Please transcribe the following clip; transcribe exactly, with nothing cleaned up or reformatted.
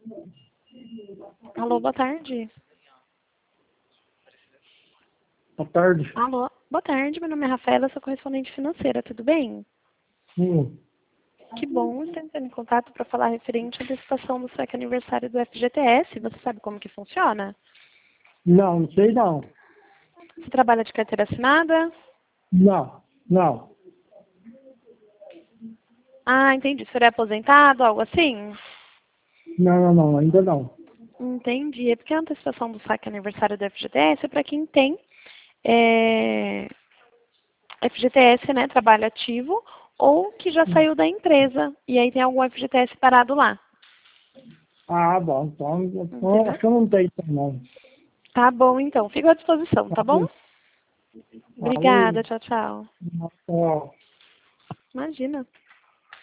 Alô, boa tarde. Boa tarde. Alô, boa tarde. Meu nome é Rafaela, sou correspondente financeira, tudo bem? Hum. Que bom, estou entrando em contato para falar referente à antecipação do seu aniversário do F G T S. Você sabe como que funciona? Não, não sei não. Você trabalha de carteira assinada? Não, não. Ah, entendi. O senhor é aposentado, algo assim? Não, não, não, ainda não. Entendi. É porque a antecipação do saque aniversário do F G T S é para quem tem é, F G T S, né, trabalho ativo, ou que já saiu da empresa e aí tem algum F G T S parado lá. Ah, bom, então, então Entendeu? acho que eu não tenho então, não. Tá bom, então. Fico à disposição, tá bom? Valeu. Obrigada. Tchau, tchau. Valeu. Imagina.